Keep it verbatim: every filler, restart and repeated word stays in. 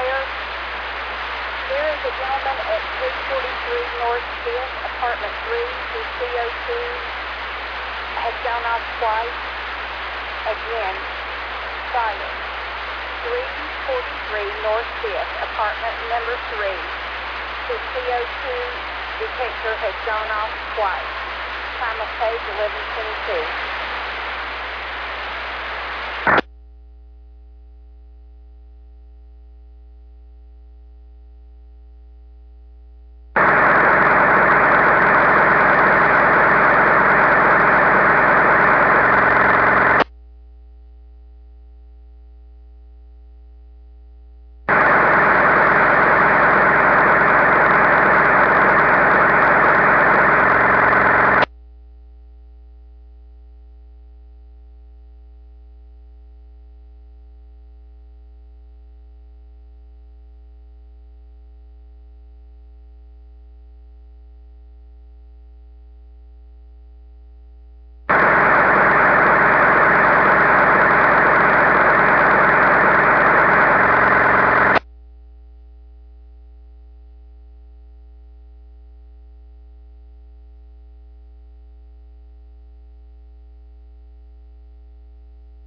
fire. There is a gentleman at three forty-three North fifth, apartment three, whose C O two has gone off twice. Again, fire. three forty-three North fifth, apartment number three, whose C O two detector has gone off twice. Time of page eleven twenty-two.